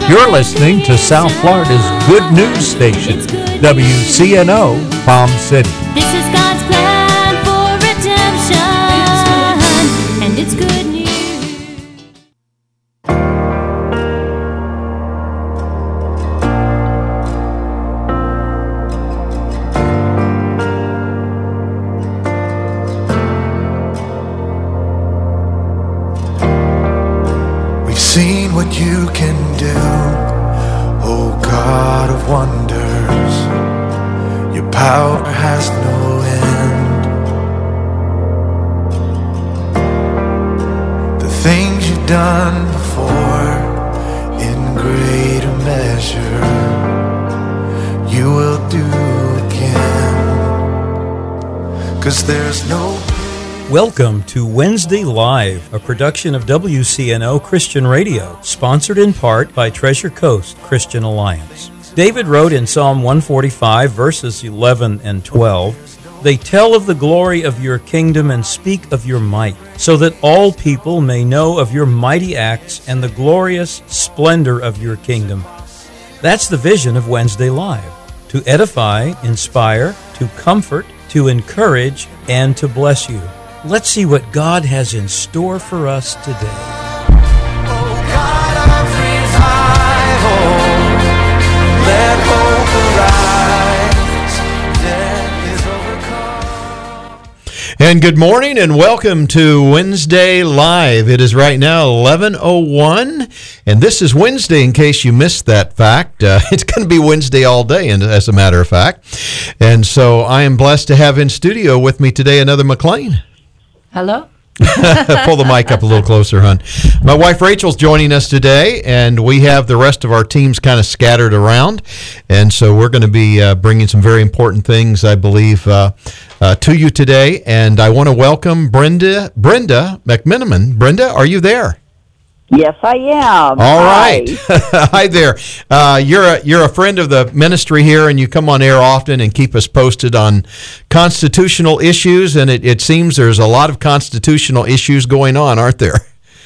You're listening to South Florida's good news station, WCNO Palm City. This is God's plan for redemption, and it's good news. We've seen what you can do, oh God of wonders. Your power has no end. The things you've done before, in greater measure, you will do again. 'Cause there's no... Welcome to Wednesday Live, a production of WCNO Christian Radio, sponsored in part by Treasure Coast Christian Alliance. David wrote in Psalm 145, verses 11 and 12, "They tell of the glory of your kingdom and speak of your might, so that all people may know of your mighty acts and the glorious splendor of your kingdom." That's the vision of Wednesday Live, to edify, inspire, to comfort, to encourage, and to bless you. Let's see what God has in store for us today. And good morning and welcome to Wednesday Live. It is right now 11:01, and this is Wednesday in case you missed that fact. It's going to be Wednesday all day, and as a matter of fact. And so I am blessed to have in studio with me today another McLean. Hello? Pull the mic up a little closer, hon. My wife Rachel's joining us today, and we have the rest of our teams kind of scattered around. And so we're going to be bringing some very important things, I believe, to you today. And I want to welcome Brenda McMiniman. Brenda, are you there? Yes, I am. All right. Hi there. You're a friend of the ministry here, and you come on air often and keep us posted on constitutional issues, and it seems there's a lot of constitutional issues going on, aren't there?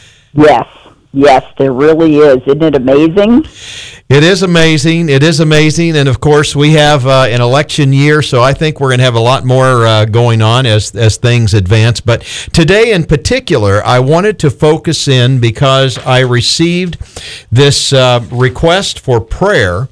Yes, there really is. Isn't it amazing? It is amazing. It is amazing. And, of course, we have an election year, so I think we're going to have a lot more going on as things advance. But today in particular, I wanted to focus in because I received this request for prayer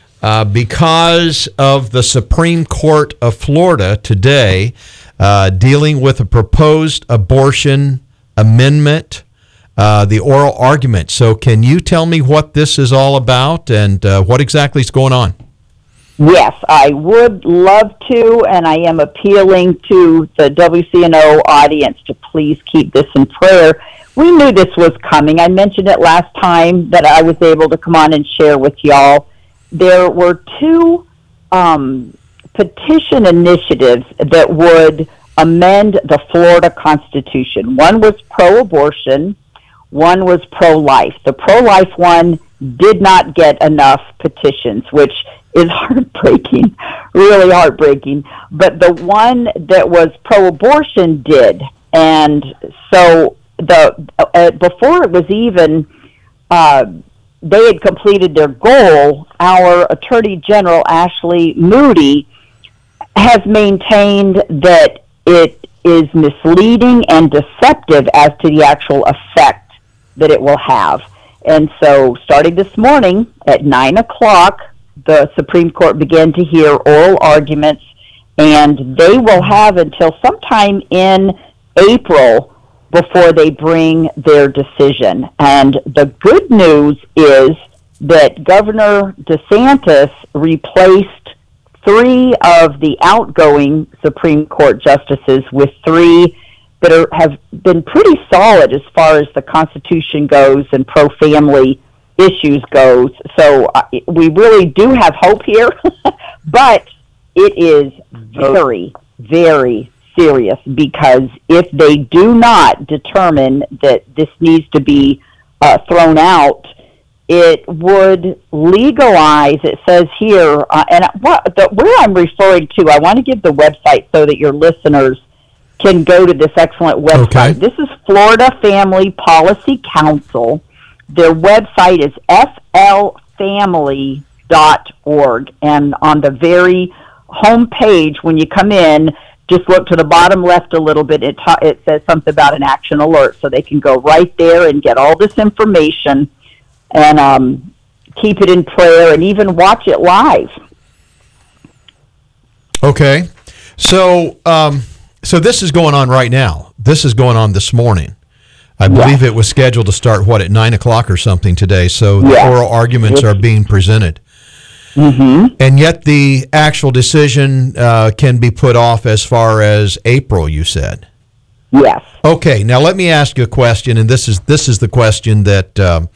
because of the Supreme Court of Florida today dealing with a proposed abortion amendment, the oral argument. So can you tell me what this is all about and what exactly is going on? Yes, I would love to, and I am appealing to the WCNO audience to please keep this in prayer. We knew this was coming. I mentioned it last time that I was able to come on and share with y'all. There were two petition initiatives that would amend the Florida Constitution. One was pro-abortion. One was pro-life. The pro-life one did not get enough petitions, which is heartbreaking, really heartbreaking. But the one that was pro-abortion did. And so before it was even, they had completed their goal, our Attorney General, Ashley Moody, has maintained that it is misleading and deceptive as to the actual effect that it will have. And so starting this morning at 9 o'clock, the Supreme Court began to hear oral arguments, and they will have until sometime in April before they bring their decision. And the good news is that Governor DeSantis replaced 3 of the outgoing Supreme Court justices with 3 that have been pretty solid as far as the Constitution goes and pro-family issues goes. So we really do have hope here, but it is very, very serious, because if they do not determine that this needs to be thrown out, it would legalize, it says here, and where I'm referring to, I want to give the website so that your listeners can go to this excellent website. Okay. This is Florida Family Policy Council. Their website is floridaFamily.org. And on the very home page, when you come in, just look to the bottom left a little bit. It says something about an action alert, so they can go right there and get all this information and keep it in prayer and even watch it live. Okay. So so this is going on right now. This is going on this morning. I believe it was scheduled to start, at 9 o'clock or something today. So the oral arguments are being presented. Mm-hmm. And yet the actual decision can be put off as far as April, you said. Yes. Okay. Now let me ask you a question, and this is the question that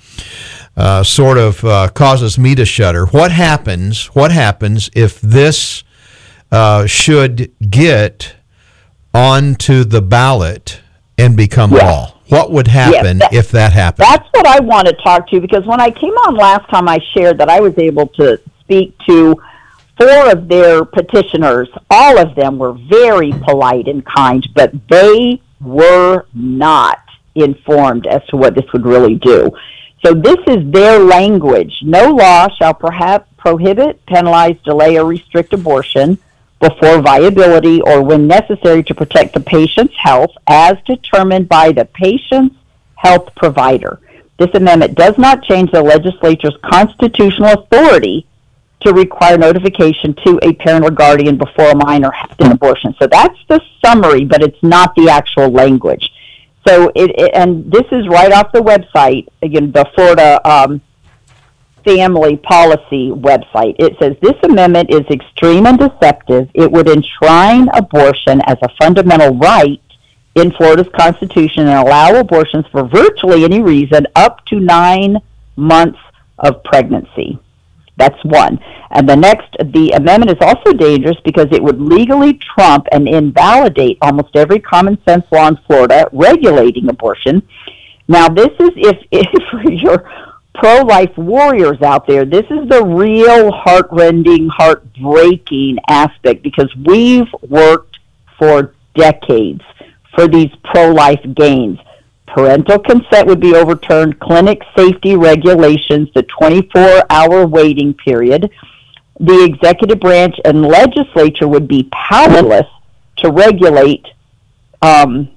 sort of causes me to shudder. What happens if this should get onto the ballot and become law? What would happen if that happened? That's what I want to talk to, because when I came on last time, I shared that I was able to speak to 4 of their petitioners. All of them were very polite and kind, but they were not informed as to what this would really do. So this is their language. No law shall perhaps prohibit, penalize, delay, or restrict abortion before viability or when necessary to protect the patient's health as determined by the patient's health provider. This amendment does not change the legislature's constitutional authority to require notification to a parent or guardian before a minor has an abortion. So that's the summary, but it's not the actual language. So and this is right off the website, again, the Florida Family Policy website. It says this amendment is extreme and deceptive. It would enshrine abortion as a fundamental right in Florida's Constitution and allow abortions for virtually any reason up to 9 months of pregnancy. That's one. And the amendment is also dangerous because it would legally trump and invalidate almost every common sense law in Florida regulating abortion. Now, this is if for your pro-life warriors out there, this is the real heart-rending, heart-breaking aspect, because we've worked for decades for these pro-life gains. Parental consent would be overturned, clinic safety regulations, the 24-hour waiting period. The executive branch and legislature would be powerless to regulate, let me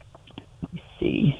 see,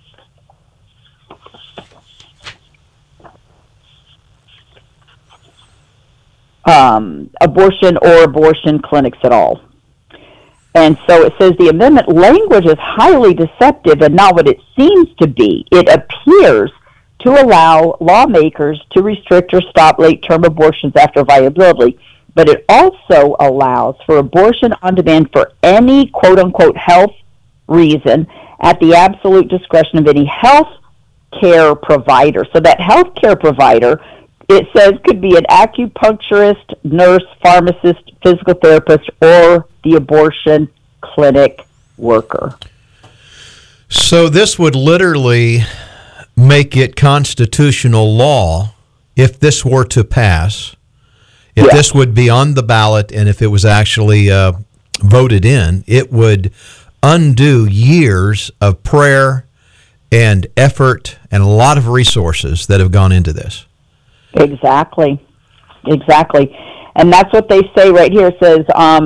abortion or abortion clinics at all. And so it says the amendment language is highly deceptive and not what it seems to be. It appears to allow lawmakers to restrict or stop late-term abortions after viability, but it also allows for abortion on demand for any quote-unquote health reason at the absolute discretion of any health care provider. So that health care provider, it says, could be an acupuncturist, nurse, pharmacist, physical therapist, or the abortion clinic worker. So this would literally make it constitutional law if this were to pass, if this would be on the ballot, and if it was actually voted in, it would undo years of prayer and effort and a lot of resources that have gone into this. Exactly. And that's what they say right here. It says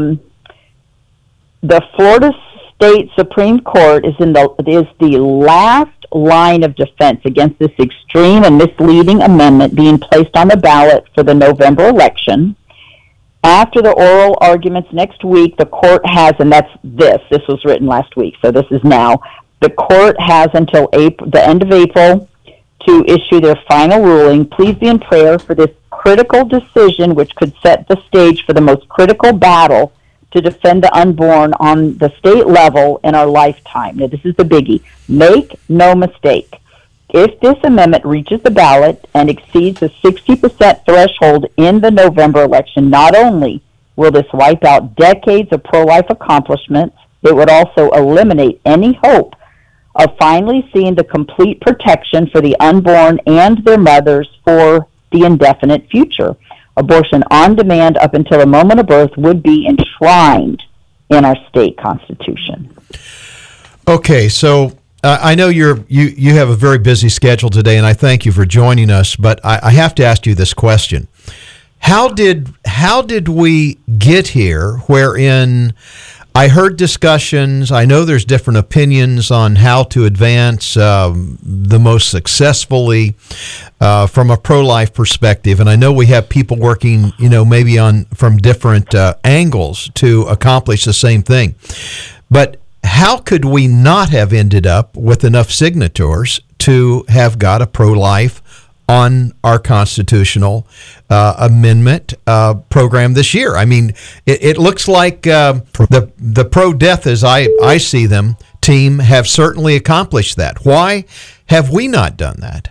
the Florida State Supreme Court is the last line of defense against this extreme and misleading amendment being placed on the ballot for the November election. After the oral arguments next week, the court has, and this was written last week, so this is now, the court has until the end of April to issue their final ruling. Please be in prayer for this critical decision, which could set the stage for the most critical battle to defend the unborn on the state level in our lifetime. Now, this is the biggie. Make no mistake. If this amendment reaches the ballot and exceeds the 60% threshold in the November election, not only will this wipe out decades of pro-life accomplishments, it would also eliminate any hope of finally seeing the complete protection for the unborn and their mothers for the indefinite future. Abortion on demand up until the moment of birth would be enshrined in our state constitution. Okay, so I know you have a very busy schedule today, and I thank you for joining us. But I have to ask you this question: How did we get here? Wherein I heard discussions. I know there's different opinions on how to advance the most successfully from a pro-life perspective, and I know we have people working, maybe from different angles to accomplish the same thing. But how could we not have ended up with enough signatures to have got a pro-life on our constitutional amendment program this year? I mean, it looks like the pro-death, as I see them, team have certainly accomplished that. Why have we not done that?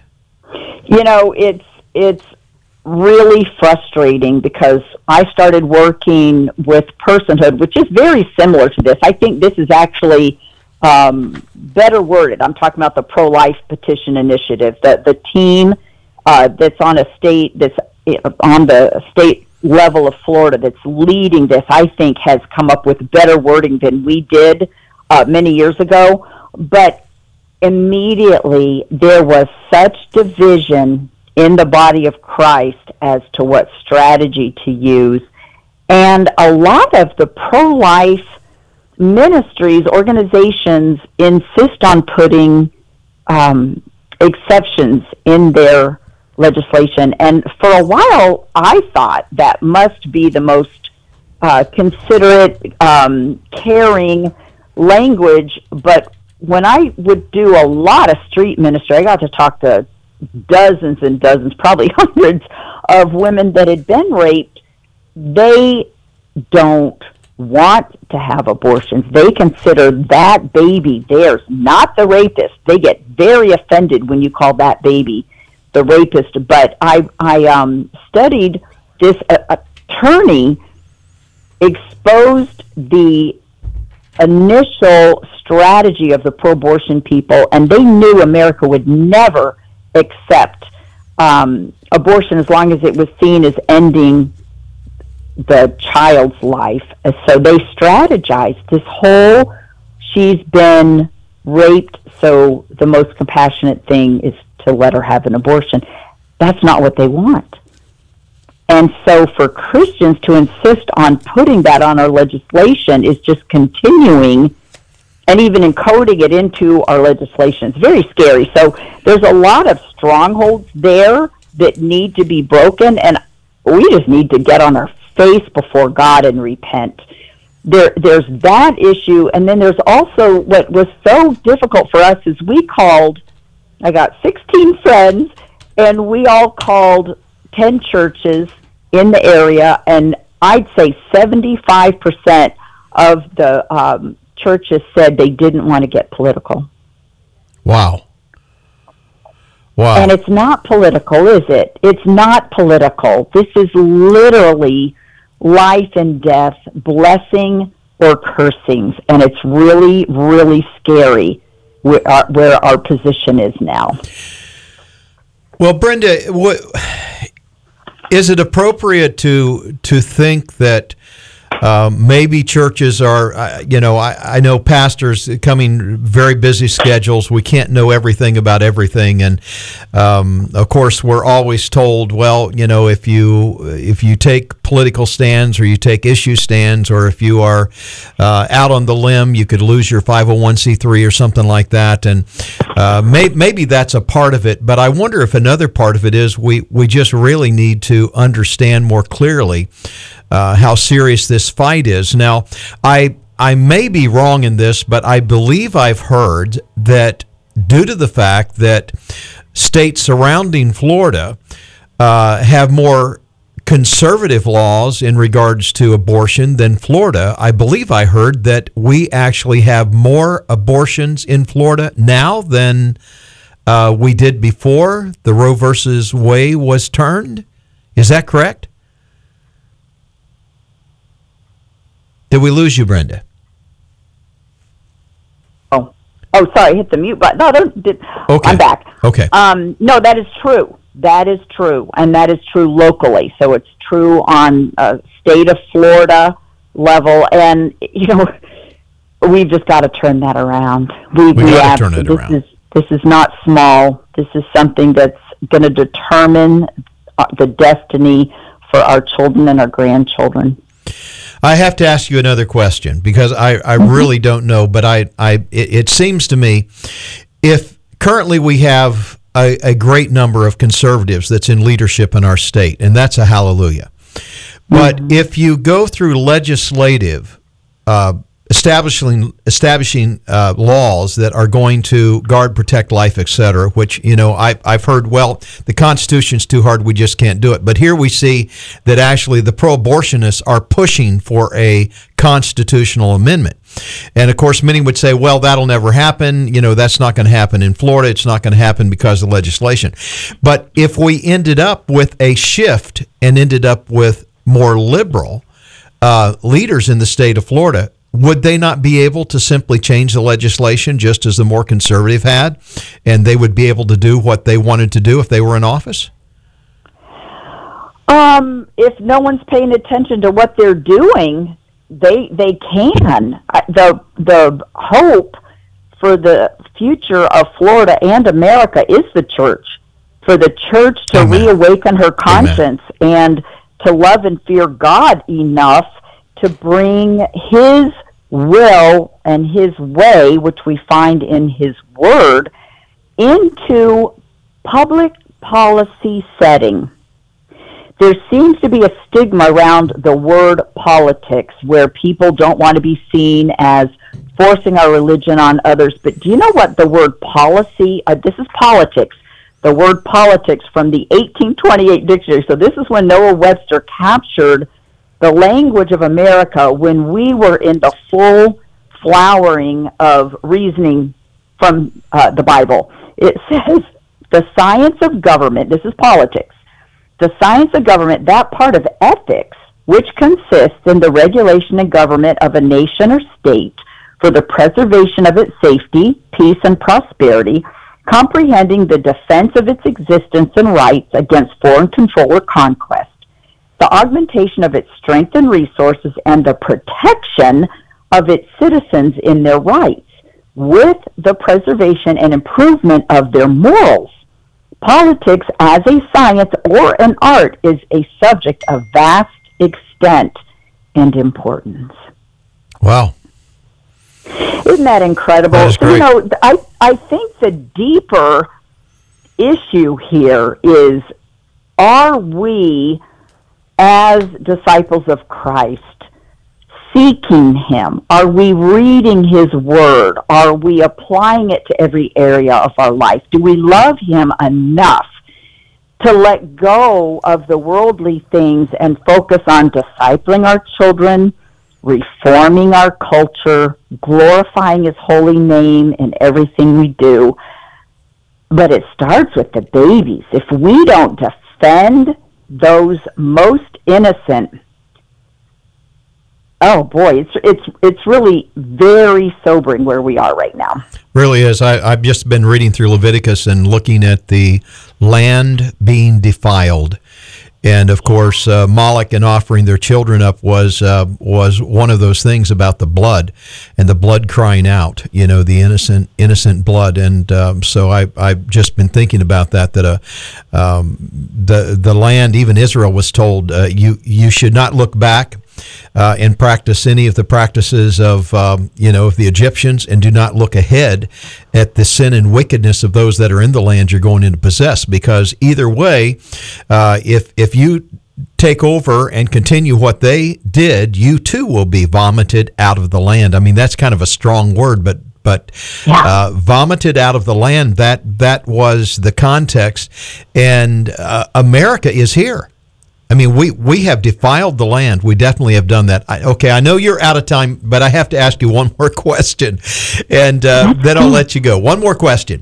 It's really frustrating because I started working with personhood, which is very similar to this. I think this is actually better worded. I'm talking about the pro-life petition initiative. The team that's on the state level of Florida that's leading this, I think, has come up with better wording than we did many years ago. But immediately there was such division in the body of Christ as to what strategy to use. And a lot of the pro-life ministries, organizations insist on putting exceptions in their legislation. And for a while, I thought that must be the most considerate, caring language. But when I would do a lot of street ministry, I got to talk to dozens and dozens, probably hundreds of women that had been raped. They don't want to have abortions. They consider that baby theirs, not the rapist. They get very offended when you call that baby the rapist. But I studied this attorney exposed the initial strategy of the pro-abortion people, and they knew America would never accept abortion as long as it was seen as ending the child's life. So they strategized this whole, she's been raped, so the most compassionate thing is to let her have an abortion. That's not what they want. And so for Christians to insist on putting that on our legislation is just continuing and even encoding it into our legislation. It's very scary. So there's a lot of strongholds there that need to be broken, and we just need to get on our face before God and repent. There's that issue, and then there's also what was so difficult for us is I got 16 friends, and we all called 10 churches in the area, and I'd say 75% of the churches said they didn't want to get political. Wow. And it's not political, is it? It's not political. This is literally life and death, blessing or cursings, and it's really, really scary where our position is now. Well, Brenda, is it appropriate to think that maybe churches are, I know pastors coming very busy schedules. We can't know everything about everything. And, of course, we're always told, well, if you take political stands or you take issue stands, or if you are out on the limb, you could lose your 501c3 or something like that. And maybe that's a part of it. But I wonder if another part of it is we just really need to understand more clearly how serious this fight is. Now, I may be wrong in this, but I believe I've heard that due to the fact that states surrounding Florida have more conservative laws in regards to abortion than Florida, I believe I heard that we actually have more abortions in Florida now than we did before the Roe versus Wade was turned. Is that correct? Did we lose you, Brenda? Oh, sorry, hit the mute button. No, okay. I'm back. Okay. No, that is true. That is true, and that is true locally. So it's true on a state of Florida level, and we've just got to turn that around. We got to turn it around. This is not small. This is something that's going to determine the destiny for our children and our grandchildren. I have to ask you another question because I really don't know, but it seems to me if currently we have a great number of conservatives that's in leadership in our state, and that's a hallelujah. But if you go through legislative establishing laws that are going to guard, protect life, etc., which, I've heard, well, the Constitution's too hard, we just can't do it. But here we see that actually the pro-abortionists are pushing for a constitutional amendment. And, of course, many would say, well, that'll never happen. That's not going to happen in Florida. It's not going to happen because of legislation. But if we ended up with a shift and ended up with more liberal leaders in the state of Florida, would they not be able to simply change the legislation just as the more conservative had, and they would be able to do what they wanted to do if they were in office? If no one's paying attention to what they're doing, they can. The hope for the future of Florida and America is the church, for the church to reawaken her conscience and to love and fear God enough to bring His will and His way, which we find in His Word, into public policy setting. There seems to be a stigma around the word politics, where people don't want to be seen as forcing our religion on others. But do you know what the word policy, this is politics, the word politics from the 1828 dictionary. So this is when Noah Webster captured the language of America when we were in the full flowering of reasoning from the Bible. It says the science of government, this is politics, the science of government, that part of ethics, which consists in the regulation and government of a nation or state for the preservation of its safety, peace, and prosperity, comprehending the defense of its existence and rights against foreign control or conquest, the augmentation of its strength and resources, and the protection of its citizens in their rights, with the preservation and improvement of their morals. Politics as a science or an art is a subject of vast extent and importance. Wow. Isn't that incredible? That is great. I think the deeper issue here is, are we, as disciples of Christ, seeking Him? Are we reading His Word? Are we applying it to every area of our life? Do we love Him enough to let go of the worldly things and focus on discipling our children, reforming our culture, glorifying His holy name in everything we do? But it starts with the babies. If we don't defend those most innocent, oh boy, it's really very sobering where we are right now. Really is. I've just been reading through Leviticus and looking at the land being defiled. And, of course, Moloch and offering their children up was one of those things about the blood and the blood crying out, the innocent blood. And so I've just been thinking about that the land, even Israel, was told, you should not look back and practice any of the practices of the Egyptians, and do not look ahead at the sin and wickedness of those that are in the land you're going in to possess, because either way, if you take over and continue what they did, you too will be vomited out of the land. I mean, that's kind of a strong word, but vomited out of the land, that was the context. And America is here. I mean, we have defiled the land. We definitely have done that. I know you're out of time, but I have to ask you one more question, and then I'll let you go. One more question.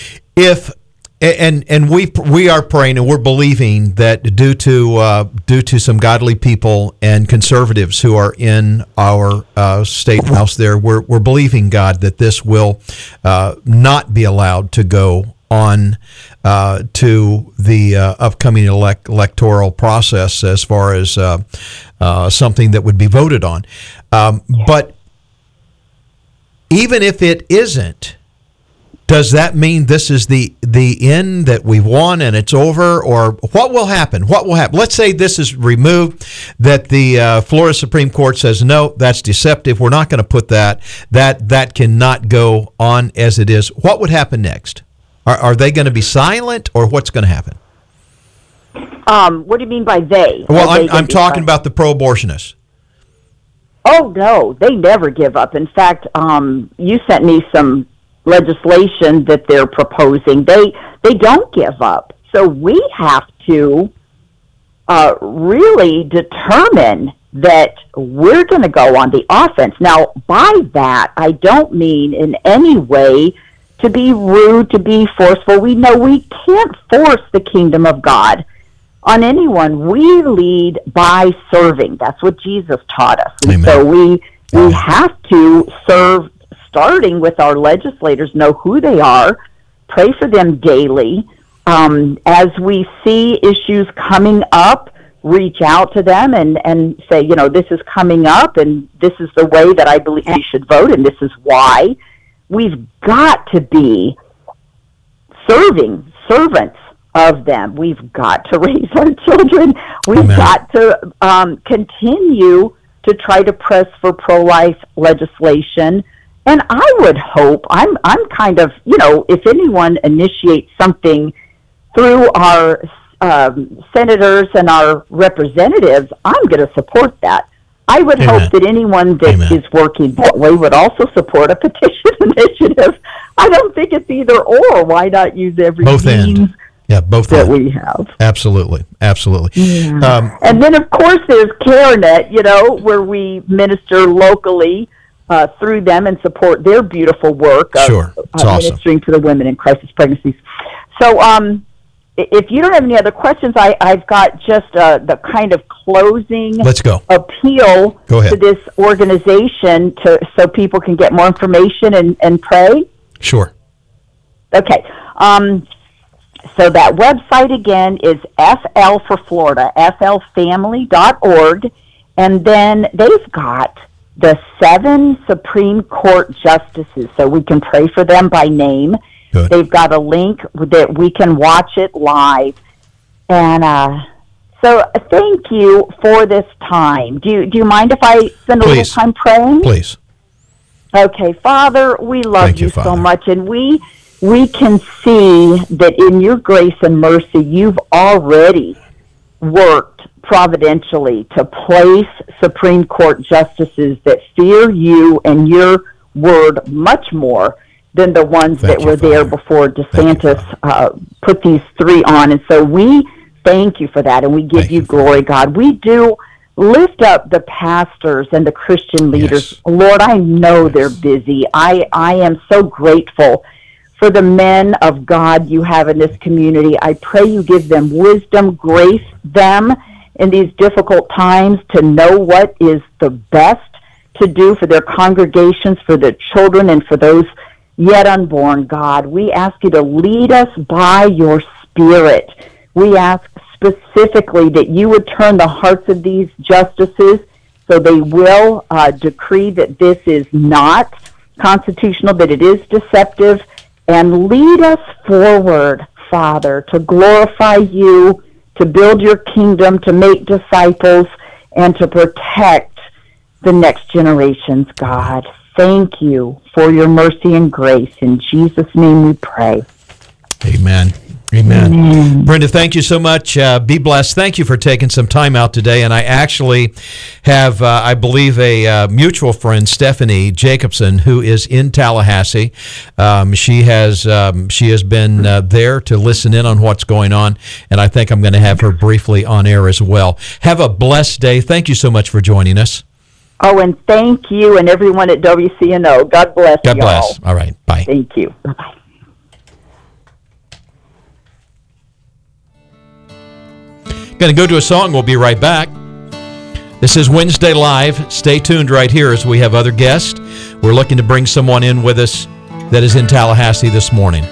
And we are praying and we're believing that due to some godly people and conservatives who are in our state house there, we're believing, God, that this will not be allowed to go on to the upcoming electoral process as far as something that would be voted on. But even if it isn't, does that mean this is the end, that we've won and it's over? Or what will happen? What will happen? Let's say this is removed, that the Florida Supreme Court says, no, that's deceptive. We're not going to put that cannot go on as it is. What would happen next? Are they going to be silent, or what's going to happen? What do you mean by they? Well, I'm talking about the pro-abortionists. Oh, no, they never give up. In fact, you sent me some legislation that they're proposing. They don't give up. So we have to really determine that we're going to go on the offense. Now, by that, I don't mean in any way to be rude, to be forceful. We know we can't force the kingdom of God on anyone. We lead by serving. That's what Jesus taught us. And Amen. so we have to serve, starting with our legislators, know who they are, pray for them daily. As we see issues coming up, reach out to them and say, this is coming up, and this is the way that I believe you should vote, and this is why. We've got to be servants of them. We've got to raise our children. We've Amen. got to continue to try to press for pro-life legislation. And I would hope, I'm kind of, if anyone initiates something through our senators and our representatives, I'm going to support that. I would Amen. hope that anyone that Amen. is working that way would also support a petition initiative. I don't think it's either or. Why not use every Both means end. Yeah, both that end. we have? Absolutely. Yeah. And then, of course, there's CareNet, where we minister locally through them and support their beautiful work of Sure. It's awesome. ministering to the women in crisis pregnancies. So if you don't have any other questions, I've got just the kind of closing Let's go. appeal Go ahead. to this organization so people can get more information and pray. Sure. Okay. So that website again is FL for Florida, flfamily.org. And then they've got the 7 Supreme Court justices, so we can pray for them by name. Good. They've got a link that we can watch it live. And so thank you for this time. Do you mind if I spend a little Please. time praying? Please. Okay, Father, we love Thank you, so Father. much, and we can see that in your grace and mercy, you've already worked providentially to place Supreme Court justices that fear you and your word much more than the ones Thank that you, were there Father. before DeSantis put these 3 on. And so we thank you for that, and we give Thank you you, glory, God. We do lift up the pastors and the Christian leaders. Yes. Lord, I know they're busy. I am so grateful for the men of God you have in this community. I pray you give them wisdom, grace them in these difficult times to know what is the best to do for their congregations, for their children, and for those yet unborn, God. We ask you to lead us by your Spirit. We ask specifically that you would turn the hearts of these justices so they will decree that this is not constitutional, that it is deceptive, and lead us forward, Father, to glorify you, to build your kingdom, to make disciples, and to protect the next generations, God. Thank you for your mercy and grace. In Jesus' name we pray. Amen. Amen. Brenda, thank you so much. Be blessed. Thank you for taking some time out today. And I actually have, I believe, a mutual friend, Stephanie Jacobson, who is in Tallahassee. She has been there to listen in on what's going on, and I think I'm going to have her briefly on air as well. Have a blessed day. Thank you so much for joining us. Oh, and thank you and everyone at WCNO. God bless you all. God bless. All right. Bye. Thank you. Bye-bye. Going to go to a song. We'll be right back. This is Wednesday Live. Stay tuned right here as we have other guests. We're looking to bring someone in with us that is in Tallahassee this morning.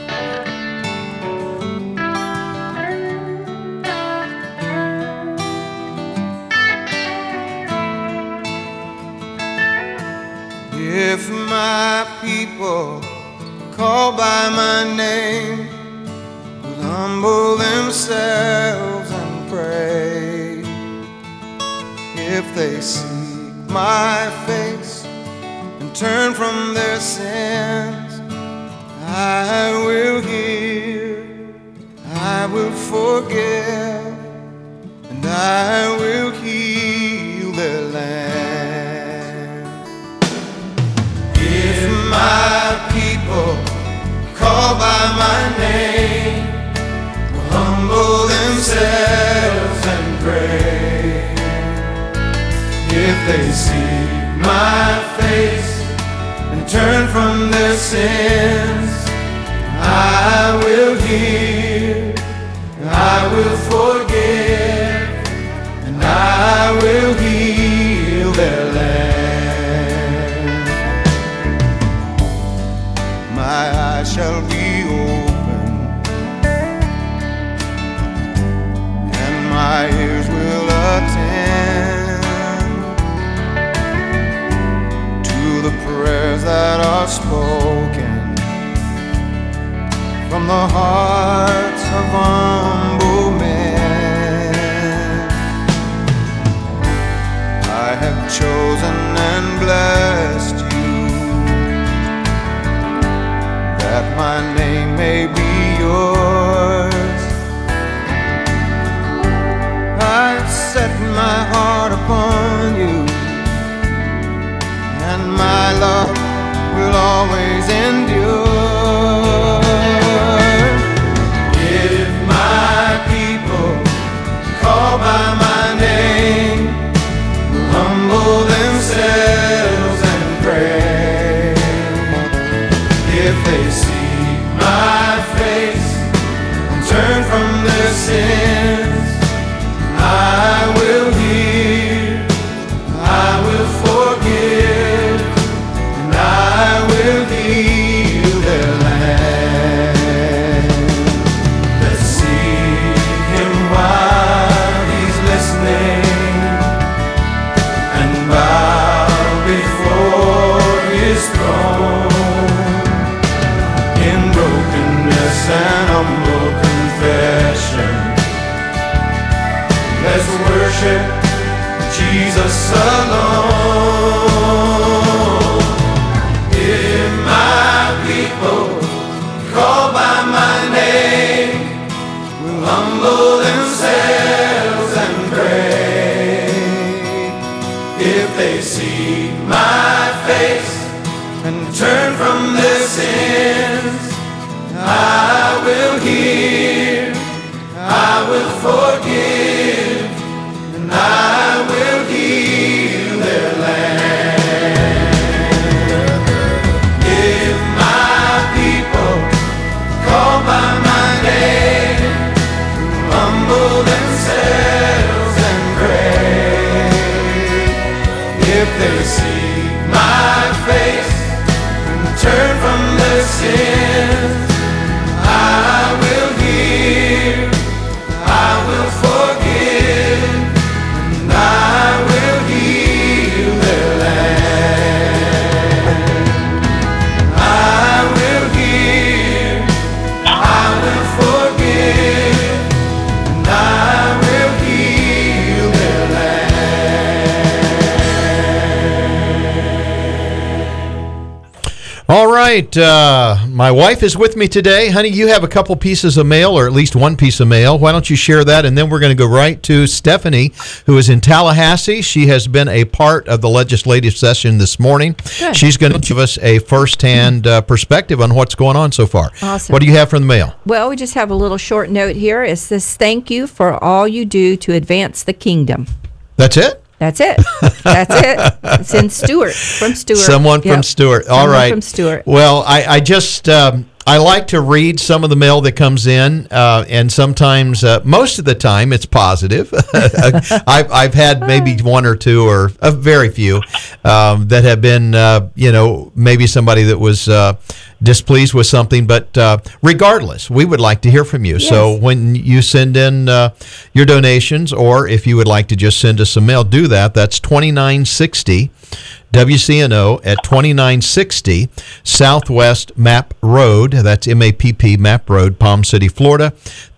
If my people call by my name would humble themselves and pray, if they seek my face and turn from their sins, I will hear, I will forgive, and I will heal their land. If my people call by my name will humble themselves and pray, if they seek my face and turn from their sins, I will hear, I will forgive, and I will heal their land. My eyes shall be open, and my ears will attend to the prayers that are spoken from the hearts of humble men. I have chosen and blessed you, that my name may be yours. I've set my heart upon you, and my love will always endure. Call by my name, will humble themselves and pray. If they seek my face and turn from their sins, I will hear, I will forgive, and I will heal their land. Let's seek Him while He's listening, and bow before His throne in brokenness and humble confession. Let's worship Jesus alone. If my people call by my name will humble themselves and pray, if they seek my face and turn from their sins, I will hear, I will forgive, and I will heal their land. If my people call by my name, humble themselves and pray, if they seek my face and turn from their sins, I will hear, I will forgive, and I will heal their land. I will hear, I will forgive, and I will heal their land. All right, my wife is with me today. Honey, you have a couple pieces of mail, or at least one piece of mail. Why don't you share that? And then we're going to go right to Stephanie, who is in Tallahassee. She has been a part of the legislative session this morning. Good. She's going to give us a firsthand perspective on what's going on so far. Awesome. What do you have from the mail? Well, we just have a little short note here. It says, thank you for all you do to advance the kingdom. That's it? That's it. That's it. It's in Stewart, from Stewart. Someone Yep. from Stewart. All Someone right. from Stewart. Well, I just I like to read some of the mail that comes in, and sometimes, most of the time, it's positive. I've had maybe one or two, or very few, that have been, maybe somebody that was displeased with something. But regardless, we would like to hear from you. Yes. So when you send in your donations, or if you would like to just send us some mail, do that. That's 2960 WCNO at 2960 Southwest Map Road. That's MAPP Map Road, Palm City, Florida,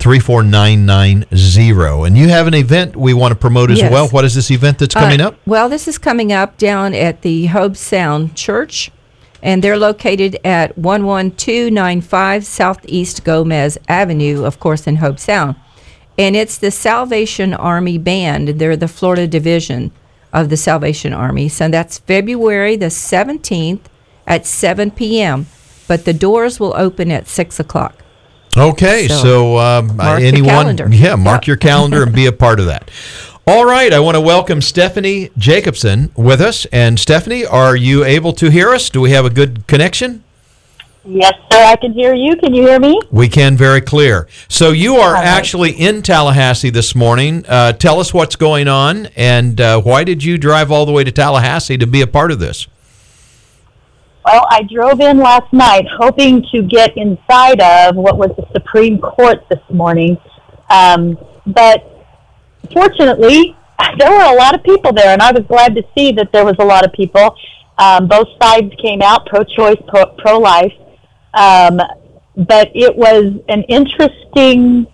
34990. And you have an event we want to promote as Yes. well. What is this event that's coming up? Well, this is coming up down at the Hobe Sound Church, and they're located at 11295 Southeast Gomez Avenue, of course, in Hobe Sound. And it's the Salvation Army Band. They're the Florida division of the Salvation Army. So that's February the 17th at 7 p.m., but the doors will open at 6 o'clock. Okay, so mark your anyone, calendar. mark your calendar and be a part of that. All right, I want to welcome Stephanie Jacobson with us. And Stephanie, are you able to hear us? Do we have a good connection? Yes, sir, I can hear you. Can you hear me? We can, very clear. So you are All right. actually in Tallahassee this morning. Tell us what's going on, and why did you drive all the way to Tallahassee to be a part of this? Well, I drove in last night hoping to get inside of what was the Supreme Court this morning. But fortunately, there were a lot of people there, and I was glad to see that there was a lot of people. Both sides came out, pro-choice, pro-life. But it was an interesting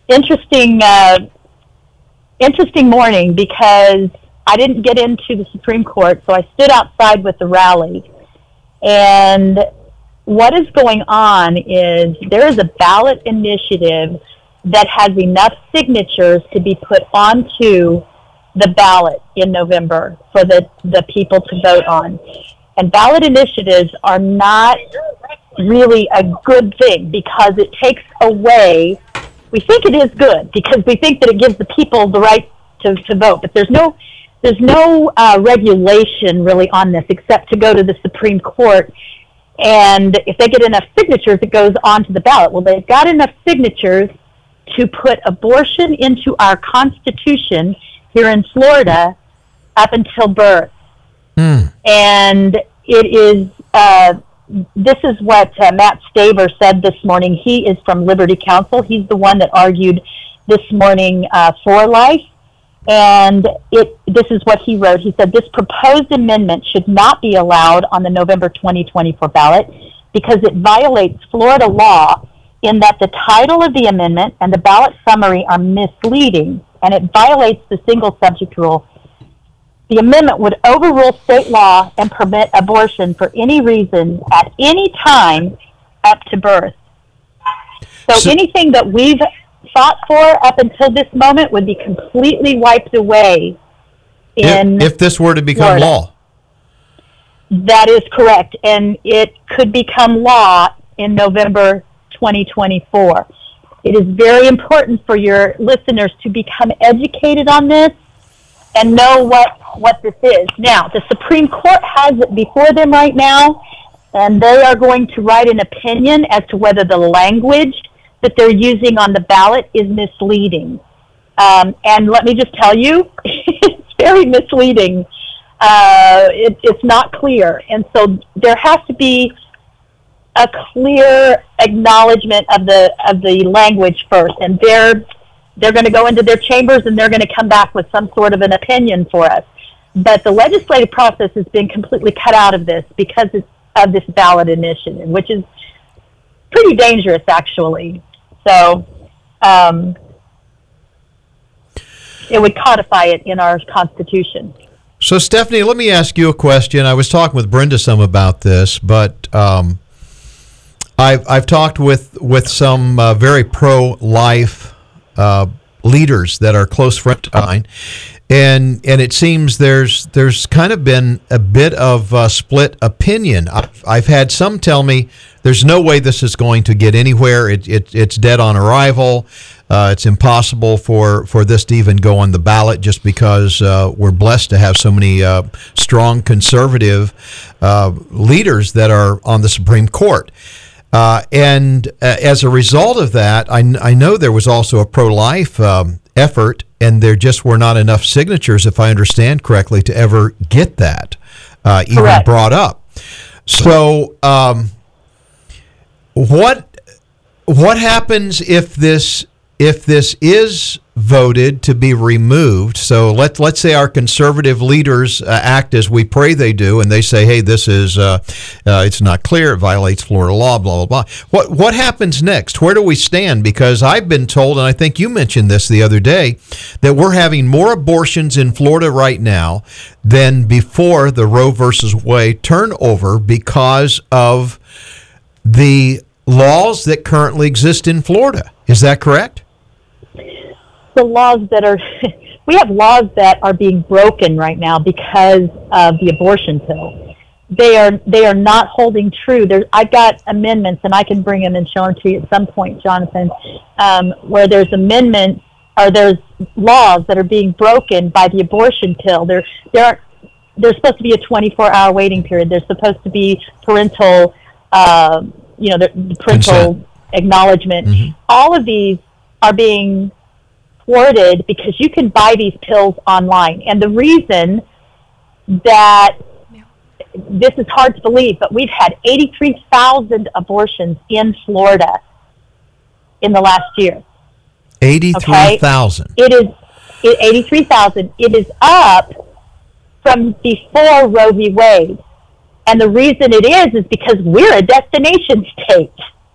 morning because I didn't get into the Supreme Court, so I stood outside with the rally. And what is going on is there is a ballot initiative that has enough signatures to be put onto the ballot in November for the people to vote on. And ballot initiatives are not really a good thing because it takes away, we think it is good because we think that it gives the people the right to vote, but there's no regulation really on this except to go to the Supreme Court, and if they get enough signatures, it goes onto the ballot. Well, they've got enough signatures to put abortion into our Constitution here in Florida up until birth. And it is, this is what Matt Staver said this morning. He is from Liberty Counsel. He's the one that argued this morning for life. And this is what he wrote. He said, this proposed amendment should not be allowed on the November 2024 ballot because it violates Florida law in that the title of the amendment and the ballot summary are misleading, and it violates the single subject rule. The amendment would overrule state law and permit abortion for any reason at any time up to birth. So anything that we've fought for up until this moment would be completely wiped away if this were to become Florida. law. That is correct, and it could become law in November 2024. It is very important for your listeners to become educated on this and know what this is. Now, the Supreme Court has it before them right now, and they are going to write an opinion as to whether the language that they're using on the ballot is misleading. And let me just tell you, it's very misleading. It's not clear. And so there has to be a clear acknowledgement of the language first. And they're going to go into their chambers and they're going to come back with some sort of an opinion for us. But the legislative process has been completely cut out of this because of this ballot initiative, which is pretty dangerous, actually. So it would codify it in our Constitution. So, Stephanie, let me ask you a question. I was talking with Brenda some about this, but I've talked with some very pro-life leaders that are close friends of mine, and it seems there's kind of been a bit of split opinion. I've had some tell me there's no way this is going to get anywhere. It's dead on arrival. It's impossible for this to even go on the ballot just because we're blessed to have so many strong conservative leaders that are on the Supreme Court. And as a result of that, I know there was also a pro-life effort, and there just were not enough signatures, if I understand correctly, to ever get that even brought up. So what happens if this is voted to be removed. So let's say our conservative leaders act as we pray they do, and they say, "Hey, this is it's not clear. It violates Florida law." Blah blah blah. What happens next? Where do we stand? Because I've been told, and I think you mentioned this the other day, that we're having more abortions in Florida right now than before the Roe versus Wade turnover because of the laws that currently exist in Florida. Is that correct? The laws that are, we have laws that are being broken right now because of the abortion pill. They are not holding true. I've got amendments, and I can bring them and show them to you at some point, Jonathan, where there's amendments or there's laws that are being broken by the abortion pill. There's supposed to be a 24-hour waiting period. There's supposed to be parental, the parental acknowledgement. Mm-hmm. All of these are being thwarted because you can buy these pills online. And the reason that this is hard to believe, but we've had 83,000 abortions in Florida in the last year. 83,000. Okay? It is 83,000. It is up from before Roe v. Wade. And the reason it is because we're a destination state.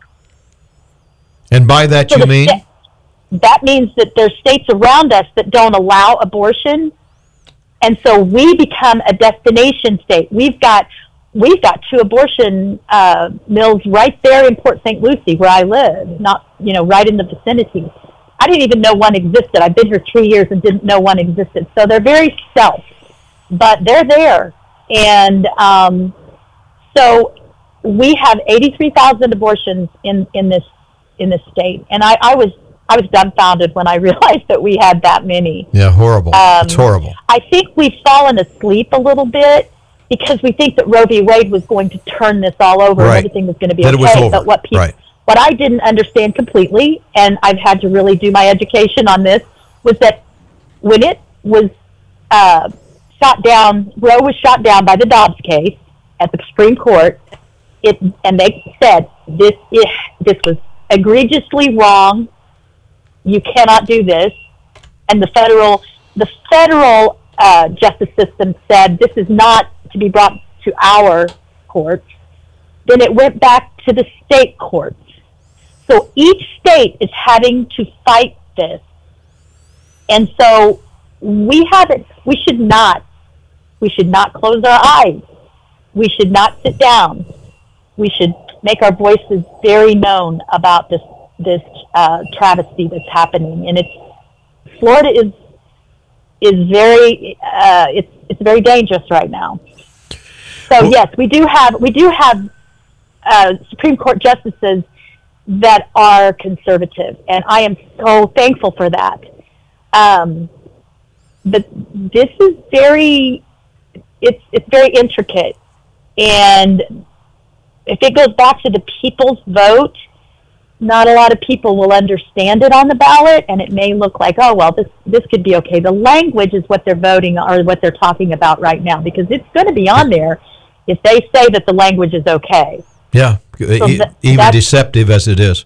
And by that you mean? That means that there's states around us that don't allow abortion, and so we become a destination state. We've got 2 abortion mills right there in Port St. Lucie, where I live, not right in the vicinity. I didn't even know one existed. I've been here 3 years and didn't know one existed. So they're very stealth, but they're there, and so we have 83,000 abortions in this state, and I was dumbfounded when I realized that we had that many. Yeah, horrible. It's horrible. I think we've fallen asleep a little bit because we think that Roe v. Wade was going to turn this all over and everything was going to be okay. It was over. But what I didn't understand completely, and I've had to really do my education on this, was that when it was shot down, Roe was shot down by the Dobbs case at the Supreme Court, and they said this was egregiously wrong. You cannot do this. And the federal justice system said this is not to be brought to our courts. Then it went back to the state courts. So each state is having to fight this. And so we should not close our eyes. We should not sit down. We should make our voices very known about this travesty that's happening, and Florida is very it's very dangerous right now. So yes, we do have Supreme Court justices that are conservative, and I am so thankful for that. But this is it's very intricate, and if it goes back to the people's vote, not a lot of people will understand it on the ballot, and it may look like, oh, well, this could be okay. The language is what they're voting or what they're talking about right now, because it's going to be on there if they say that the language is okay. Yeah, so even deceptive as it is.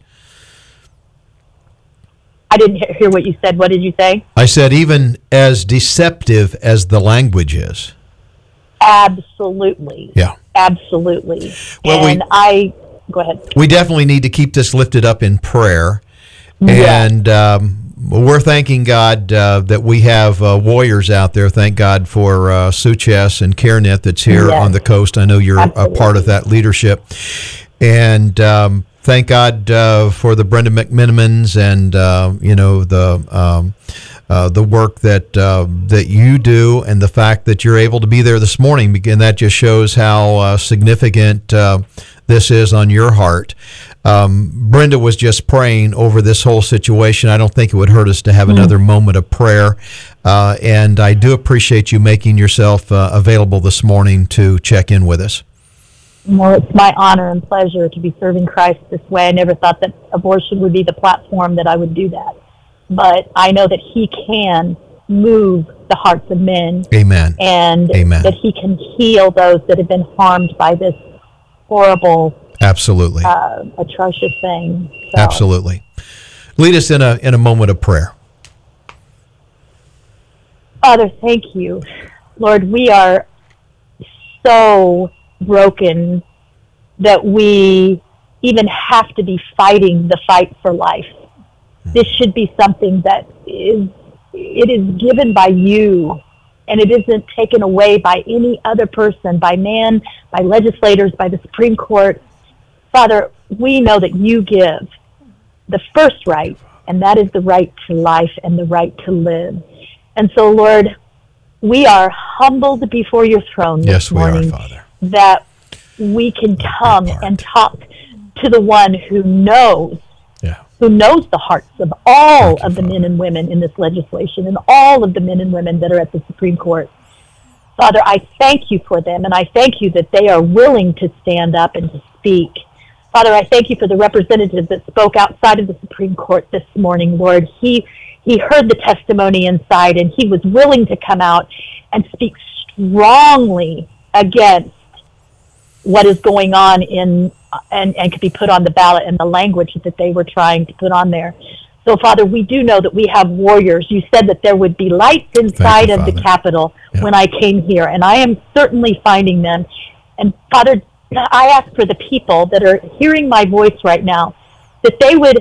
I didn't hear what you said. What did you say? I said even as deceptive as the language is. Absolutely. Yeah. Absolutely. Well, go ahead. We definitely need to keep this lifted up in prayer. Yeah. And we're thanking God that we have warriors out there. Thank God for Suches and CareNet that's here on the coast. I know you're a part of that leadership. And thank God for the Brenda McMenamins and, the work that you do, and the fact that you're able to be there this morning. And that just shows how significant this is on your heart. Brenda was just praying over this whole situation. I don't think it would hurt us to have another moment of prayer. And I do appreciate you making yourself available this morning to check in with us. Well, it's my honor and pleasure to be serving Christ this way. I never thought that abortion would be the platform that I would do that. But I know that He can move the hearts of men. Amen. And Amen. That He can heal those that have been harmed by this horrible, absolutely, atrocious thing. So. Absolutely. Lead us in a moment of prayer. Father, thank you. Lord, we are so broken that we even have to be fighting the fight for life. This should be something that is given by you, and it isn't taken away by any other person, by man, by legislators, by the Supreme Court. Father, we know that you give the first right, and that is the right to life and the right to live. And so, Lord, we are humbled before your throne this morning. Yes, we are, Father. That we can come and talk to the one who knows the hearts of all of the men and women in this legislation and all of the men and women that are at the Supreme Court. Father, I thank you for them, and I thank you that they are willing to stand up and to speak. Father, I thank you for the representative that spoke outside of the Supreme Court this morning, Lord. He heard the testimony inside, and he was willing to come out and speak strongly against what is going on and could be put on the ballot and the language that they were trying to put on there. So, Father, we do know that we have warriors. You said that there would be lights inside of the Capitol when I came here, and I am certainly finding them. And, Father, I ask for the people that are hearing my voice right now, that they would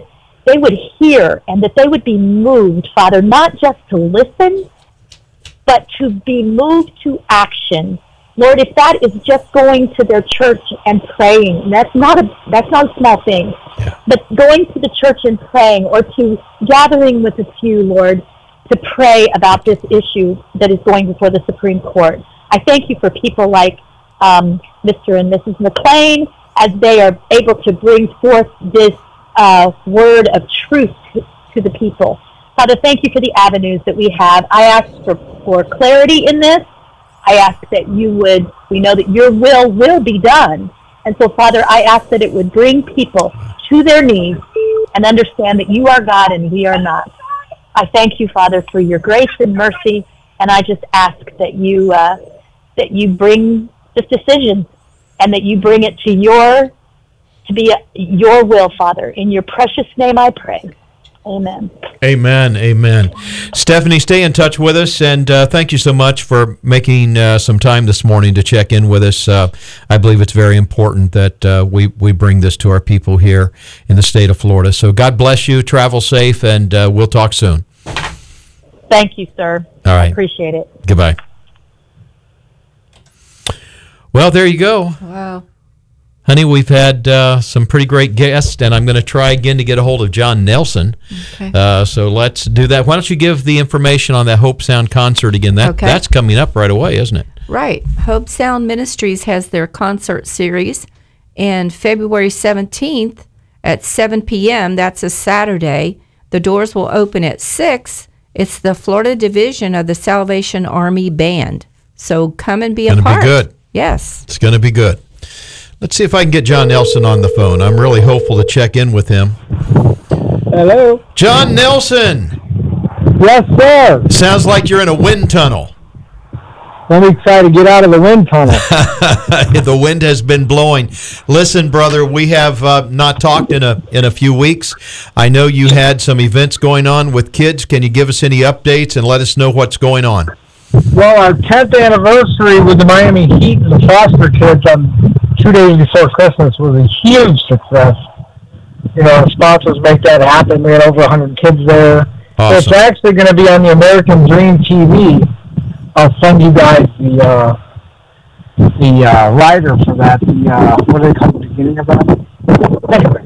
hear and that they would be moved, Father, not just to listen, but to be moved to action. Lord, if that is just going to their church and praying, that's not a small thing. Yeah. But going to the church and praying, or to gathering with a few, Lord, to pray about this issue that is going before the Supreme Court. I thank you for people like Mr. and Mrs. McClain, as they are able to bring forth this word of truth to the people. Father, thank you for the avenues that we have. I ask for clarity in this. I ask that we know that your will be done. And so, Father, I ask that it would bring people to their knees and understand that you are God and we are not. I thank you, Father, for your grace and mercy, and I just ask that you bring this decision and that you bring it to be your will, Father. In your precious name I pray. Amen. Amen. Amen. Stephanie, stay in touch with us, and thank you so much for making some time this morning to check in with us. I believe it's very important that we bring this to our people here in the state of Florida. So God bless you. Travel safe, and we'll talk soon. Thank you, sir. All right. I appreciate it. Goodbye. Well, there you go. Wow. Honey, we've had some pretty great guests, and I'm going to try again to get a hold of John Nelson. Okay. So let's do that. Why don't you give the information on that Hope Sound concert again? That's coming up right away, isn't it? Right. Hope Sound Ministries has their concert series, and February 17th at 7 p.m., that's a Saturday. The doors will open at 6. It's the Florida division of the Salvation Army Band. So come and be a part. It's going to be good. Yes. It's going to be good. Let's see if I can get John Nelson on the phone. I'm really hopeful to check in with him. Hello? John Nelson! Yes, sir. Sounds like you're in a wind tunnel. Let me try to get out of the wind tunnel. The wind has been blowing. Listen, brother, we have not talked in a few weeks. I know you had some events going on with kids. Can you give us any updates and let us know what's going on? Well, our 10th anniversary with the Miami Heat and the foster kids on 2 days before Christmas was a huge success. You know, our sponsors make that happen. We had over 100 kids there. Awesome. It's actually going to be on the American Dream TV. I'll send you guys the rider for that. What do they call the beginning of that? Anyway,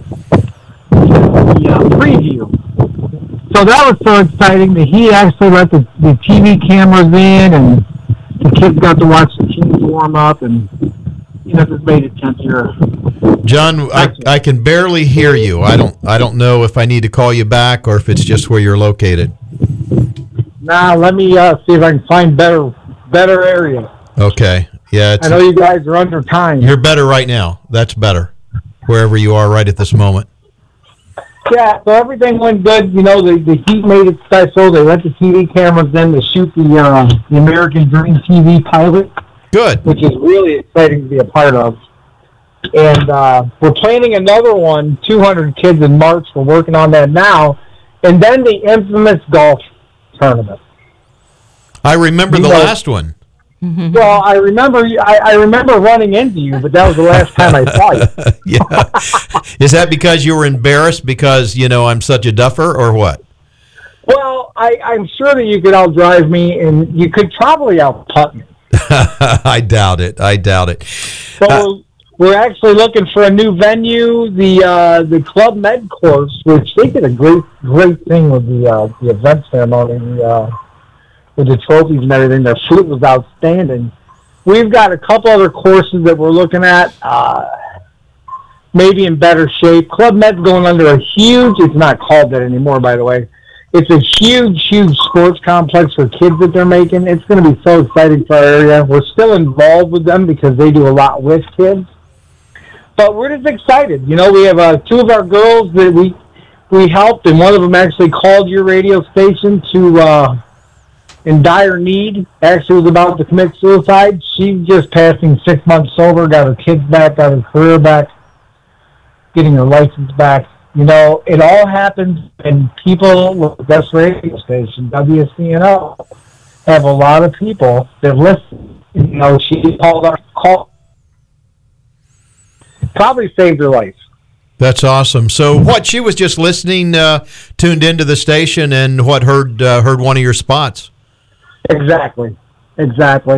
the preview. So that was so exciting that he actually let the TV cameras in, and the kids got to watch the teams warm up, and this made it 10th year. John, I can barely hear you. I don't know if I need to call you back or if it's just where you're located. Let me see if I can find better area. Okay. Yeah. I know you guys are under time. You're better right now. That's better. Wherever you are right at this moment. Yeah, so everything went good. The Heat made it special. They let the TV cameras in to shoot the American Dream TV pilot. Good. Which is really exciting to be a part of. And we're planning another one, 200 kids in March. We're working on that now. And then the infamous golf tournament. I remember the last one. Well, I remember running into you, but that was the last time I saw you. Yeah. Is that because you were embarrassed because, I'm such a duffer or what? Well, I'm sure that you could outdrive me, and you could probably outputt me. I doubt it. So we're actually looking for a new venue, the Club Med course, which they did a great thing with the event ceremony, with the trophies and everything. Their food was outstanding. We've got a couple other courses that we're looking at, maybe in better shape. Club Med's going under a huge, it's not called that anymore, by the way. It's a huge sports complex for kids that they're making. It's going to be so exciting for our area. We're still involved with them because they do a lot with kids. But we're just excited. We have two of our girls that we helped, and one of them actually called your radio station to in dire need. Actually was about to commit suicide. She's just passing 6 months sober, got her kids back, got her career back, getting her license back. It all happens, and people with this radio station, WCNO, have a lot of people that listen. She called probably saved her life. That's awesome. So what, she was just listening, tuned into the station, and heard one of your spots? Exactly. And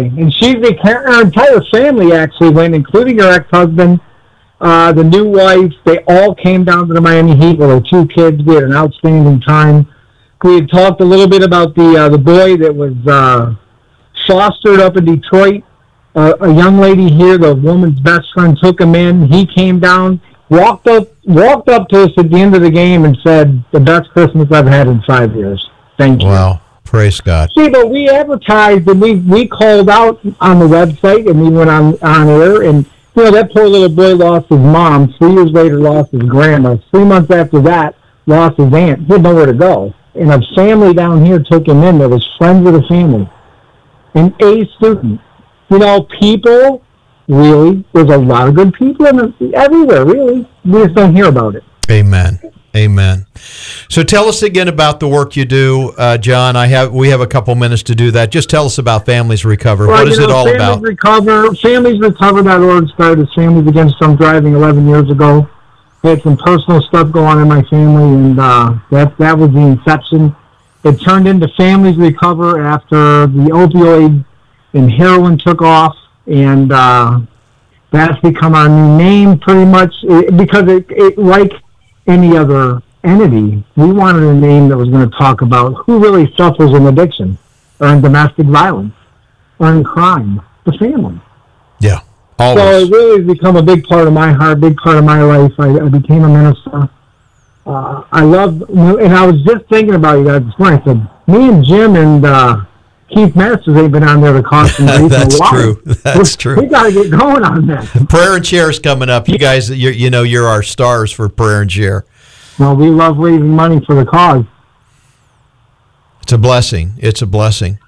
her entire family actually went, including her ex-husband, the new wife. They all came down to the Miami Heat with their two kids. We had an outstanding time. We had talked a little bit about the boy that was fostered up in Detroit. A young lady here, the woman's best friend, took him in. He came down, walked up to us at the end of the game and said, "The best Christmas I've had in 5 years. Thank you." Wow. Praise God. See, but we advertised and we called out on the website and we went on air, and that poor little boy lost his mom. 3 years later, lost his grandma. 3 months after that, lost his aunt. He had nowhere to go. And a family down here took him in. There was friends of the family. An A student. People, really, there's a lot of good people everywhere, really. We just don't hear about it. Amen. So tell us again about the work you do, John. We have a couple minutes to do that. Just tell us about Families Recover. What is it all about? FamiliesRecover.org started as Families Against Drunk Driving 11 years ago. I had some personal stuff go on in my family, and that was the inception. It turned into Families Recover after the opioid and heroin took off, and that's become our new name pretty much, because it like any other entity, we wanted a name that was going to talk about who really suffers in addiction or in domestic violence or in crime, the family. Yeah, always. So it really has become a big part of my heart, big part of my life. I became a minister. I love, and I was just thinking about you guys this morning. I said, me and Jim and Keith Masters ain't been on there to constantly. That's true. We got to get going on that. Prayer and Share is coming up. You guys, you're our stars for Prayer and Share. Well, we love raising money for the cause. It's a blessing. It is a blessing.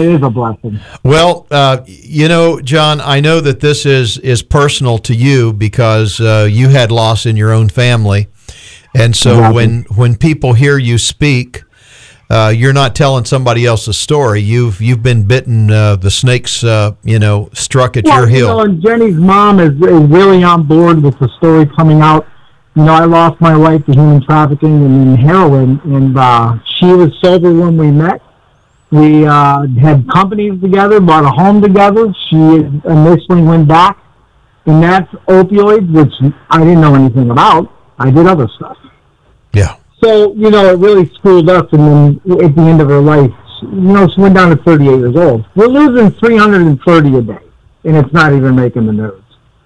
Well, John, I know that this is personal to you because you had loss in your own family, and so when people hear you speak, you're not telling somebody else's story. You've been bitten. The snakes, struck at your heel. And Jenny's mom is really on board with the story coming out. I lost my wife to human trafficking and then heroin, and she was sober when we met. We had companies together, bought a home together. She initially went back, and that's opioids, which I didn't know anything about. I did other stuff. Yeah. So, it really schooled us, and then at the end of her life, she went down to 38 years old. We're losing 330 a day, and it's not even making the news.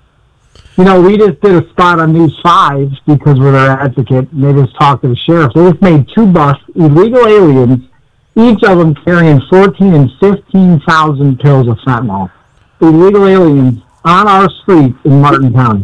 We just did a spot on News 5 because we're their advocate, and they just talked to the sheriff. They just made 2 busts, illegal aliens, each of them carrying 14 and 15,000 pills of fentanyl. Illegal aliens on our streets in Martin County.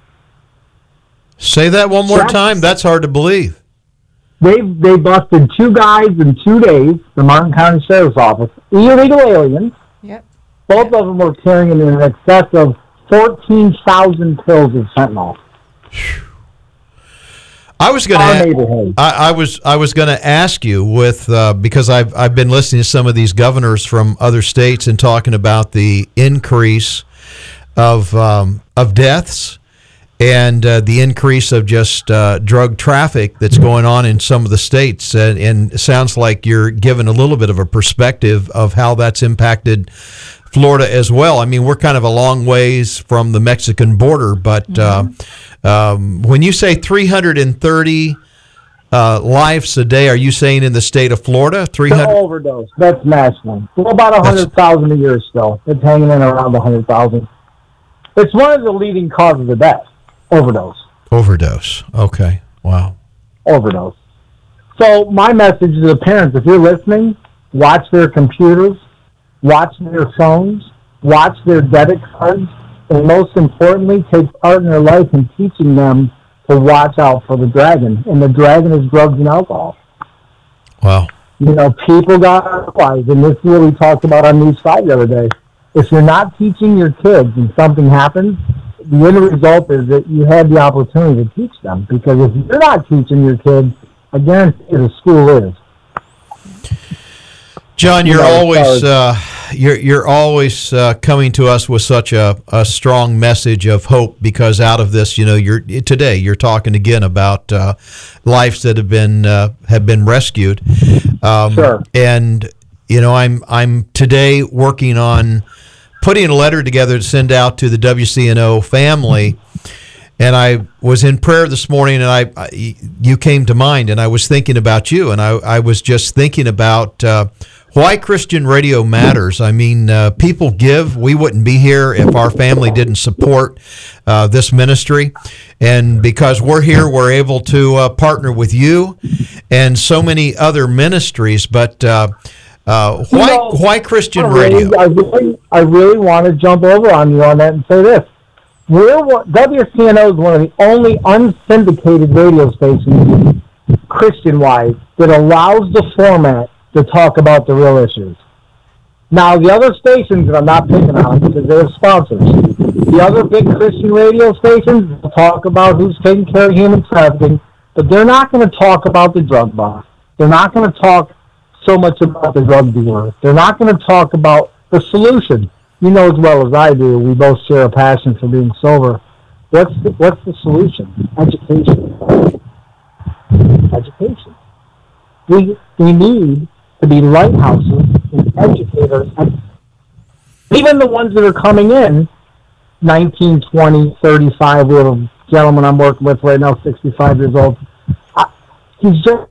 Say that one more time. That's hard to believe. They busted 2 guys in 2 days, the Martin County Sheriff's Office, illegal aliens. Yep. Both of them were carrying in excess of 14,000 pills of fentanyl. I was going our to. neighborhood. I was going to ask you with because I've been listening to some of these governors from other states and talking about the increase of deaths and the increase of just drug traffic that's going on in some of the states, and it sounds like you're giving a little bit of a perspective of how that's impacted Florida as well. I mean, we're kind of a long ways from the Mexican border, but when you say 330 lives a day, are you saying in the state of Florida? 300 overdose. That's national. We're about 100,000 a year still. It's hanging in around 100,000. It's one of the leading causes of death. Overdose. Overdose. Okay. Wow. Overdose. So my message to the parents, if you're listening, watch their computers, watch their phones, watch their debit cards, and most importantly, take part in their life in teaching them to watch out for the dragon. And the dragon is drugs and alcohol. Wow. You know, people got to realize, and this is what we talked about on News 5 the other day, if you're not teaching your kids and something happens, the end result is that you have the opportunity to teach them. Because if you're not teaching your kids, I guarantee you the school is. John, you're always coming to us with such a strong message of hope, because out of this, you know, today you're talking again about lives that have been rescued. Sure. And you know, I'm today working on putting a letter together to send out to the WCNO family. And I was in prayer this morning, and you came to mind, and I was thinking about you, and I was just thinking about why Christian radio matters. I mean, people give. We wouldn't be here if our family didn't support this ministry. And because we're here, we're able to partner with you and so many other ministries. But why Christian radio? I really want to jump over on you on that and say this. WCNO is one of the only unsyndicated radio stations, Christian-wise, that allows the format to talk about the real issues. Now, the other stations, and I'm not picking on them because they're sponsors, the other big Christian radio stations will talk about who's taking care of human trafficking, but they're not going to talk about the drug boss. They're not going to talk so much about the drug dealer. They're not going to talk about the solution. You know as well as I do, we both share a passion for being sober. What's the solution? Education. Education. We need to be lighthouses and educators. Even the ones that are coming in, 19, 20, 35, we have a gentleman I'm working with right now, 65 years old. He's just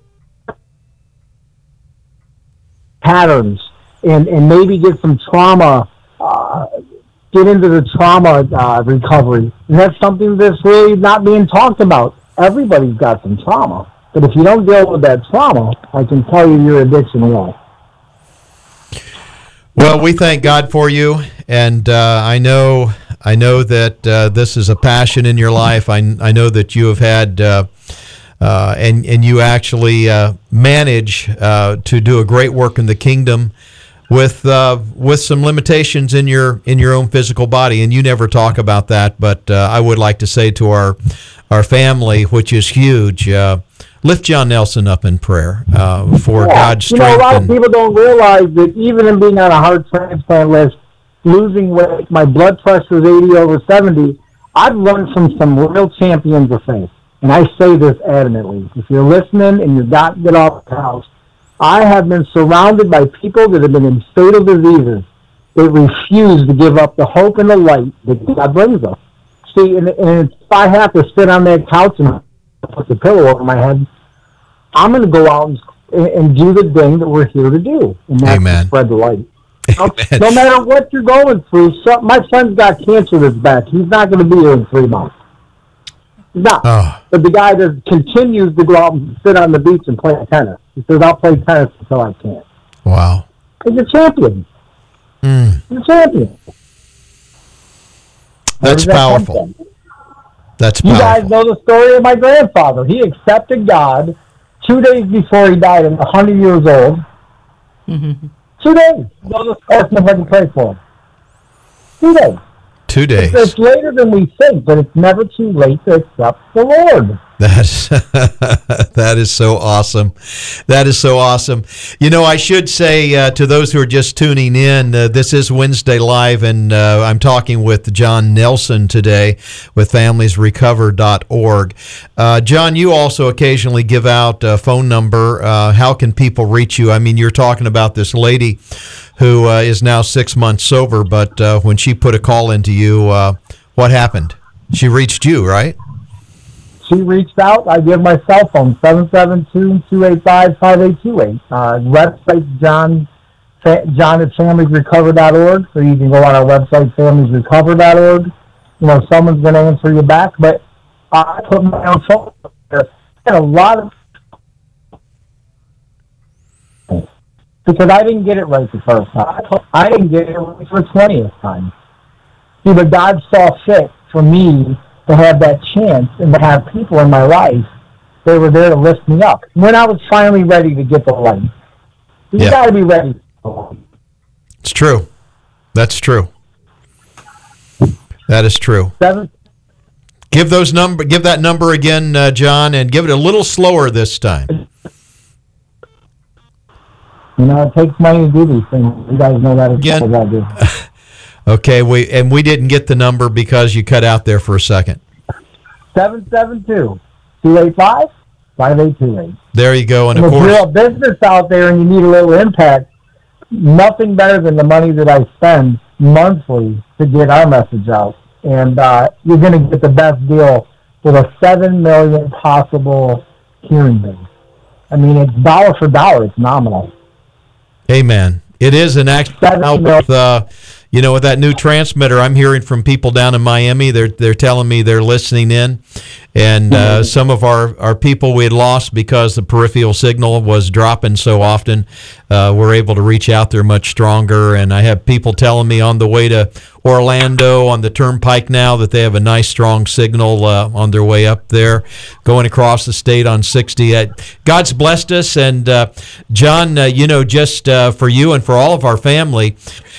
patterns and maybe get some trauma, get into the trauma recovery. And that's something that's really not being talked about. Everybody's got some trauma. But if you don't deal with that trauma, I can tell you your addiction will. Well, we thank God for you, and I know that this is a passion in your life. I know that you have had, and you actually manage to do a great work in the kingdom with some limitations in your own physical body, and you never talk about that. But I would like to say to our family, which is huge. Lift John Nelson up in prayer for God's strength. You know, a lot of people don't realize that even in being on a heart transplant list, losing weight, my blood pressure is 80/70, I've learned from some real champions of faith. And I say this adamantly. If you're listening and you've got to get off the couch, I have been surrounded by people that have been in fatal diseases that refuse to give up the hope and the light that God brings us. See, and if I have to sit on that couch and put the pillow over my head, I'm going to go out and do the thing that we're here to do, and that's Amen. To spread the light. Amen. No matter what you're going through, my son's got cancer that's back. He's not going to be here in 3 months. He's not. Oh. But the guy that continues to go out and sit on the beach and play tennis. He says, I'll play tennis until I can't. Wow. He's a champion. He's a champion. That's powerful. That's You powerful. guys know the story of my grandfather. He accepted God 2 days before he died at 100 years old. 2 days. Brother Sportsman had to pray for him. 2 days. 2 days. It's later than we think, but it's never too late to accept the Lord. That is so awesome. That is so awesome. You know, I should say to those who are just tuning in, this is Wednesday Live, and I'm talking with John Nelson today with familiesrecover.org. John, you also occasionally give out a phone number. How can people reach you? I mean, you're talking about this lady who is now 6 months sober, but when she put a call into you, what happened? She reached you, right? She reached out. I give my cell phone, 772-285-5828. Website, John at familiesrecover.org, so you can go on our website, familiesrecover.org. You know, someone's going to answer you back, but I put my own phone there. And a lot of... Because I didn't get it right the first time. I didn't get it right for the 20th time. See, but God saw fit for me to have that chance and to have people in my life, they were there to lift me up. When I was finally ready to get the light. You got to be ready. It's true. That's true. That is true. Give that number again, John, and give it a little slower this time. You know, it takes money to do these things. You guys know that as well as I do. Okay, we didn't get the number because you cut out there for a second. 772-285-5828. There you go. And if of course, you're a business out there and you need a little impact, nothing better than the money that I spend monthly to get our message out. And you're going to get the best deal with a 7 million possible hearing base. I mean, it's dollar for dollar. It's nominal. Amen. It is an act with with that new transmitter. I'm hearing from people down in Miami. They're telling me they're listening in, and some of our people we had lost because the peripheral signal was dropping so often. We're able to reach out there much stronger, and I have people telling me on the way to Orlando on the Turnpike now that they have a nice strong signal on their way up there, going across the state on 60. God's blessed us, and John, just for you and for all of our family,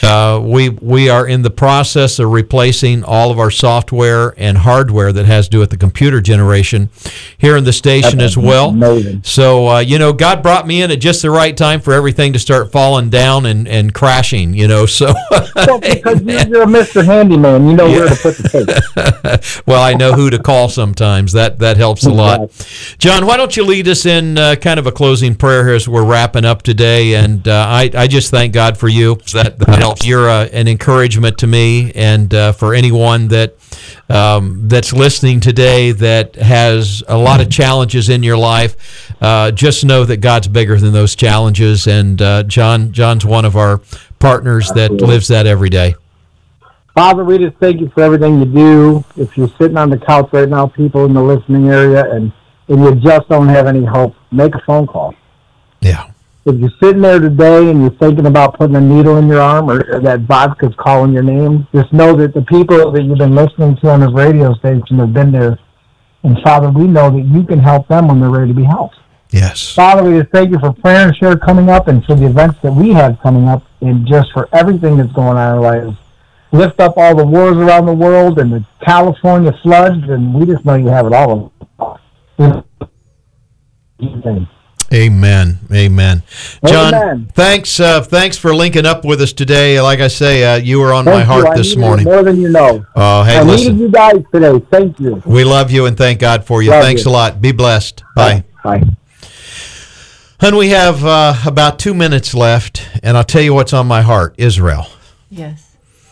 we are in the process of replacing all of our software and hardware that has to do with the computer generation here in the station as well. Amazing. So, God brought me in at just the right time for everything to start falling down and crashing, so. Well, because you're a Mr. Handyman, you know where to put the tape. Well, I know who to call sometimes. That helps a lot. John, why don't you lead us in kind of a closing prayer here as we're wrapping up today? And I just thank God for you. That helps. You're an encouragement to me and for anyone that's listening today that has a lot of challenges in your life. Just know that God's bigger than those challenges, and John's one of our partners that lives that every day. Father, we just thank you for everything you do. If you're sitting on the couch right now, people in the listening area, and you just don't have any hope, make a phone call. Yeah. If you're sitting there today and you're thinking about putting a needle in your arm or that vodka's calling your name, just know that the people that you've been listening to on this radio station have been there. And Father, we know that you can help them when they're ready to be helped. Yes. Father, we just thank you for Prayer and Share coming up and for the events that we have coming up and just for everything that's going on in our lives. Lift up all the wars around the world and the California floods, and we just know you have it all. Amen. John, Amen. Thanks for linking up with us today. Like I say, you were on my heart this morning. More than you know. Oh, hey, I listen. needed you guys today. Thank you. We love you and thank God for you. Thanks a lot. Be blessed. Bye. Bye. And we have about 2 minutes left, and I'll tell you what's on my heart, Israel. Yes.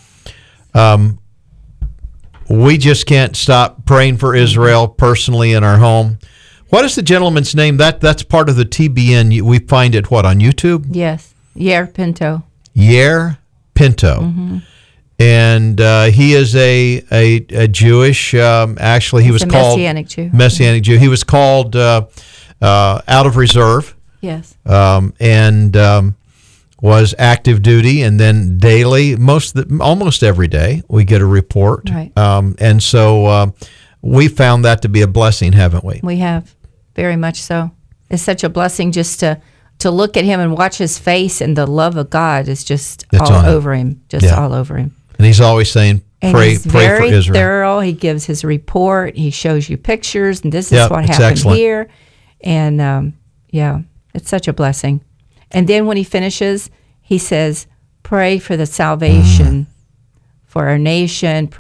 We just can't stop praying for Israel personally in our home. What is the gentleman's name? That's part of the TBN. We find it, on YouTube? Yes. Yair Pinto. Yair Pinto. Mm-hmm. And he is a Jewish, actually he was called... Messianic Jew. Messianic Jew. He was called out of reserve. Yes. And was active duty, and then daily, almost every day, we get a report. Right. And so we found that to be a blessing, haven't we? We have, very much so. It's such a blessing just to look at him and watch his face, and the love of God is just all over him, all over him. And he's always saying, And pray he's for very Israel. thorough. He gives his report. He shows you pictures, and this is Yep, what it's happened excellent. here. And yeah, it's such a blessing. And then when he finishes, he says, "Pray for the salvation for our nation.